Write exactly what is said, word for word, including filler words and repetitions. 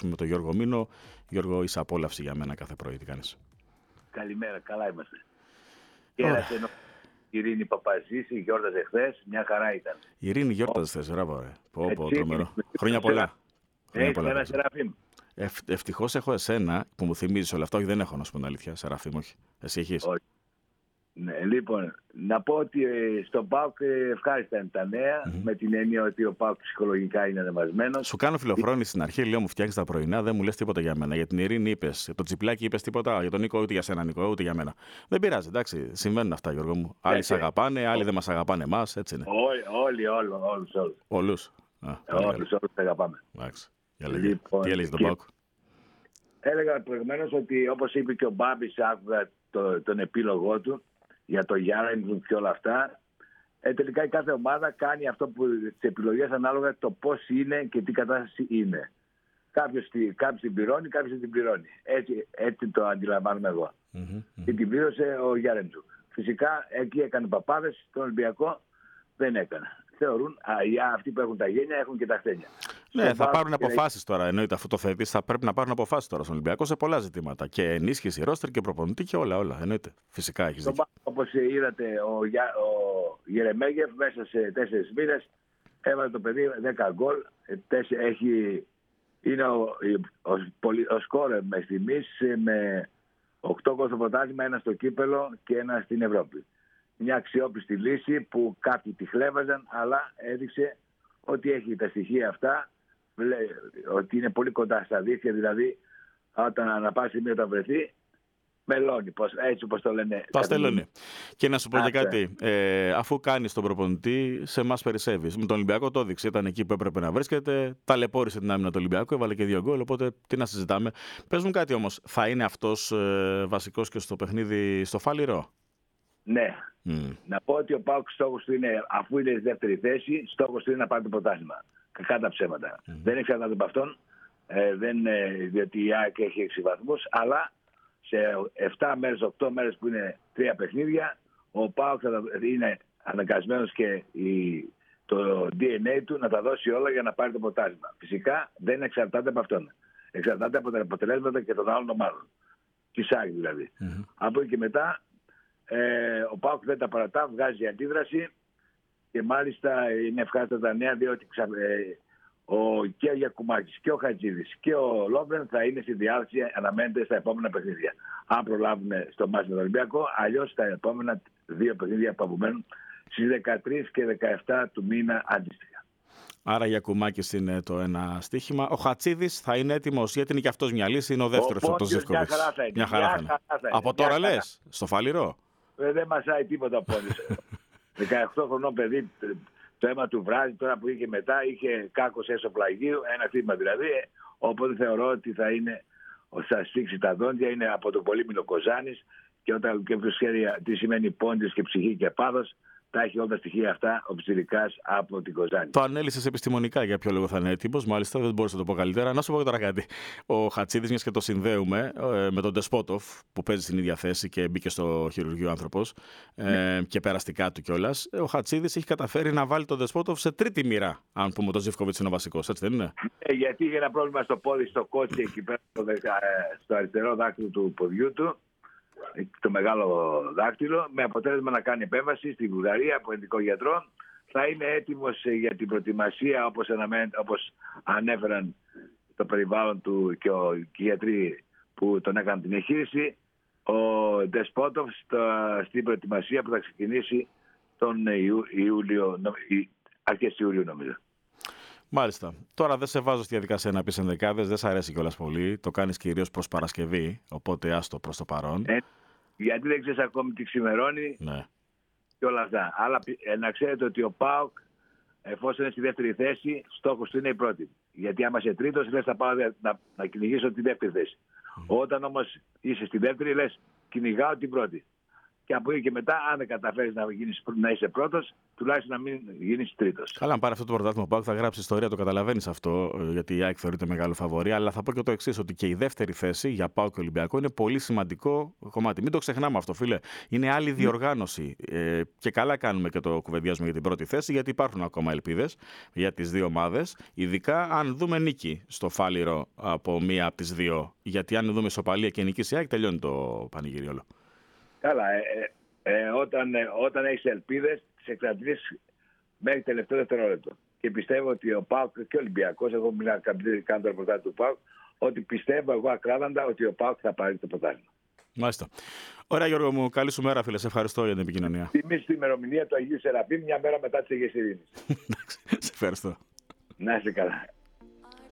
μιλήσουμε με τον Γιώργο Μήνο. Γιώργο, είσαι απόλαυση για μένα κάθε πρωί. Τι κάνεις? Καλημέρα, καλά είμαστε. Κέρασε ενώ η Ειρήνη Παπαζήση, γιόρταζε χθες, μια χαρά ήταν. Η Ειρήνη γιόρταζε χθες, μπράβο, ρε. Πω, πω, τρομερό. Χρόνια πολλά. Έχεις ένα Σεραφείμ? Ευ, ευτυχώς έχω εσένα που μου θυμίζεις όλα αυτά. Όχι, δεν έχω, να σου πω την αλήθεια. Σεραφείμ, όχι. Εσύ έχεις? Όχι. Ναι, λοιπόν, να πω ότι στον ΠΑΟΚ ευχάριστα είναι τα νέα, mm-hmm. με την έννοια ότι ο ΠΑΟΚ ψυχολογικά είναι ανεβασμένος. Σου κάνω φιλοφρόνηση στην αρχή, λέω μου φτιάχνεις τα πρωινά, δεν μου λες τίποτα για μένα. Για την Ειρήνη είπες, για το Τσιπλάκι είπες τίποτα, για τον Νίκο ούτε για σένα, Νίκο, ούτε για μένα. Δεν πειράζει, εντάξει, συμβαίνουν αυτά, Γιώργο μου. Άλλοι σε αγαπάνε, άλλοι δεν μας αγαπάνε εμάς, έτσι είναι. Όλοι, όλοι, όλους, όλους. Όλους. Όλους, όλους αγαπάμε. Εντάξει. Λοιπόν, τι έλεγες τον ΠΑΟΚ? Έλεγα προηγουμένως ότι, όπως είπε και ο Μπάμπης, άκουγα το, τον επίλογό του για το Γιάννη και όλα αυτά. Ε, τελικά η κάθε ομάδα κάνει αυτό που τις επιλογές ανάλογα το πώς είναι και τι κατάσταση είναι. Κάποιος, κάποιος την πληρώνει, κάποιος δεν την πληρώνει. Έτσι, έτσι το αντιλαμβάνομαι εγώ. Mm-hmm, mm-hmm. Και την πλήρωσε ο Γιάρεντζου. Φυσικά εκεί έκανε παπάδες, τον Ολυμπιακό δεν έκανε. Θεωρούν α, αυτοί που έχουν τα γένια έχουν και τα χτένια. Ναι, θα, θα πάρουν αποφάσεις τώρα. Εννοείται, αφού το θέτεις, θα πρέπει να πάρουν αποφάσεις τώρα στον Ολυμπιακό σε πολλά ζητήματα. Και ενίσχυση, ρόστερ και προπονητή και όλα. όλα. Εννοείται. Φυσικά έχεις δίκιο. Όπως είδατε, ο, Για, ο Γερεμέγεφ μέσα σε τέσσερις μήνες έβαλε το παιδί δέκα γκολ. Έχει, είναι ο, ο, ο, ο σκόρερ με στιγμής με οκτώ γκολ στο πρωτάθλημα, ένα στο κύπελο και ένα στην Ευρώπη. Μια αξιόπιστη λύση που κάποιοι τη χλέβαζαν, αλλά έδειξε ότι έχει τα στοιχεία αυτά, ότι είναι πολύ κοντά στα δίχτυα, δηλαδή όταν αναπάσει σημείο όταν βρεθεί, μελώνει, έτσι όπως το λένε. Παστελώνει. Και να σου πω και κάτι, ε, αφού κάνεις τον προπονητή, σε εμάς περισσεύεις. Με τον Ολυμπιακό το έδειξε, ήταν εκεί που έπρεπε να βρίσκεται, ταλαιπώρησε την άμυνα του Ολυμπιακού, έβαλε και δύο γκολ, οπότε τι να συζητάμε. Πες μου κάτι όμως, θα είναι αυτός ε, βασικός και στο παιχνίδι στο Φάληρο? Ναι. Mm. Να πω ότι ο ΠΑΟΚ στόχος του είναι, αφού είναι στη δεύτερη θέση, στόχος του είναι να πάρει το πρωτάθλημα. Κακά τα ψέματα. Mm. Δεν εξαρτάται από αυτόν, ε, δεν, ε, διότι η ΑΕΚ έχει έξι βαθμούς, αλλά σε επτά μέρες, οκτώ μέρες που είναι τρία παιχνίδια, ο ΠΑΟΚ θα είναι αναγκασμένος και η, το ντι εν έι του να τα δώσει όλα για να πάρει το πρωτάθλημα. Φυσικά δεν εξαρτάται από αυτόν. Εξαρτάται από τα αποτελέσματα και των άλλων ομάδων. Της ΑΕΚ δηλαδή. Mm. Από εκεί και μετά, Ε, ο ΠΑΟΚ δεν τα παρατά, βγάζει αντίδραση και μάλιστα είναι ευχάριστα τα νέα, διότι ξα... ε, ο και ο Γιακουμάκης και ο Χατζίδης και ο Λόβεν θα είναι στη διάρκεια, αναμένεται στα επόμενα παιχνίδια. Αν προλάβουν στο μάτς με τον Ολυμπιακό, αλλιώς στα επόμενα δύο παιχνίδια που απομένουν στις δεκατρείς και δεκαεπτά του μήνα αντίστοιχα. Άρα Γιακουμάκης είναι το ένα στοίχημα. Ο Χατσίδης θα είναι έτοιμος, γιατί είναι και αυτός μια λύση, είναι ο δεύτερος από τον Ζεύκοβιτς. Μια χαρά θα είναι. Μια χαρά θα είναι. Μια χαρά θα είναι. Από τώρα λες, στο Φάληρο. Ε, δεν μασάει τίποτα πόνης. δεκαοκτώ χρονών παιδί, το αίμα του βράδυ, τώρα που είχε μετά, είχε κάκος έσω πλαγίου, ένα χτύπημα δηλαδή. Οπότε θεωρώ ότι θα είναι, θα σφίξει τα δόντια, είναι από το Πολύμηνο Κοζάνης και όταν και ξέρει τι σημαίνει πόντις και ψυχή και πάθος, τα έχει όλα τα στοιχεία αυτά ο Πιτσιρικάς από την Κοζάνη. Το ανέλυσες επιστημονικά για ποιο λόγο θα είναι έτοιμος, μάλιστα δεν μπορούσα να το πω καλύτερα. Να σου πω τώρα κάτι. Ο Χατσίδης, μιας και το συνδέουμε ε, με τον Ντεσπότοφ που παίζει στην ίδια θέση και μπήκε στο χειρουργείο άνθρωπος ε, ναι. και περαστικά του κιόλας. Ο Χατσίδης έχει καταφέρει να βάλει τον Ντεσπότοφ σε τρίτη μοίρα, αν πούμε ότι ο Ζεύκοβιτς είναι ο βασικός, έτσι δεν είναι? Ε, γιατί είχε ένα πρόβλημα στο πόδι, στο κότσι εκεί πέρα, στο, στο αριστερό δάκτυλο του ποδιού του. Το μεγάλο δάκτυλο, με αποτέλεσμα να κάνει επέμβαση στη Βουλγαρία από ειδικό γιατρό. Θα είναι έτοιμος για την προετοιμασία, όπως, όπως ανέφεραν το περιβάλλον του και, ο, και οι γιατροί που τον έκαναν την εγχείρηση, ο Ντεσπότοφ στην προετοιμασία που θα ξεκινήσει τον Ιούλιο, αρχές Ιουλίου νομίζω. Μάλιστα. Τώρα δεν σε βάζω στη διαδικασία να πεις ενδεκάδες, δεν σ' αρέσει κιόλας πολύ. Το κάνεις κυρίως προς Παρασκευή, οπότε άστο προς το παρόν. Ε, γιατί δεν ξέρεις ακόμη τι ξημερώνει ναι. και όλα αυτά. Αλλά ε, να ξέρετε ότι ο ΠΑΟΚ, εφόσον είναι στη δεύτερη θέση, στόχος του είναι η πρώτη. Γιατί άμα είσαι τρίτος, λες θα πάω να, να κυνηγήσω τη δεύτερη θέση. Mm. Όταν όμως είσαι στη δεύτερη, λες κυνηγάω την πρώτη. και από εκεί και μετά, αν δεν καταφέρεις να, γίνεις, να είσαι πρώτος, τουλάχιστον να μην γίνεις τρίτος. Καλά, αν πάρει αυτό το πρωτάθλημα, ο ΠΑΟΚ θα γράψει ιστορία, το καταλαβαίνεις αυτό, γιατί η ΑΕΚ θεωρείται μεγάλο φαβορί. Αλλά θα πω και το εξής, ότι και η δεύτερη θέση για ΠΑΟΚ και Ολυμπιακό είναι πολύ σημαντικό κομμάτι. Μην το ξεχνάμε αυτό, φίλε. Είναι άλλη διοργάνωση. Ε, και καλά κάνουμε και το κουβεντιάζουμε για την πρώτη θέση, γιατί υπάρχουν ακόμα ελπίδες για τις δύο ομάδες. Ειδικά αν δούμε νίκη στο Φάληρο από μία από τις δύο. Γιατί αν δούμε ισοπαλία και νικήσει η ΑΕΚ, τελειώνει το πανηγύρι όλο. Καλά, ε, ε, ε, όταν, ε, όταν έχεις ελπίδες, τις εκκρατήσεις μέχρι τελευταίο δευτερόλεπτο. Και πιστεύω ότι ο ΠΑΟΚ και ο Ολυμπιακός, εγώ μιλάω κάνω το ρεπορτάζ του ΠΑΟΚ, ότι πιστεύω εγώ ακράδαντα ότι ο ΠΑΟΚ θα πάρει το πρωτάθλημα. Μάλιστα. Ωραία, Γιώργο μου, καλή σου μέρα, φίλε. Σε ευχαριστώ για την επικοινωνία. Τιμή στην ημερομηνία του Αγίου Σεραφείμ, μια μέρα μετά τη Αγίας Ειρήνης. Σε ευχαριστώ. Να είσαι καλά.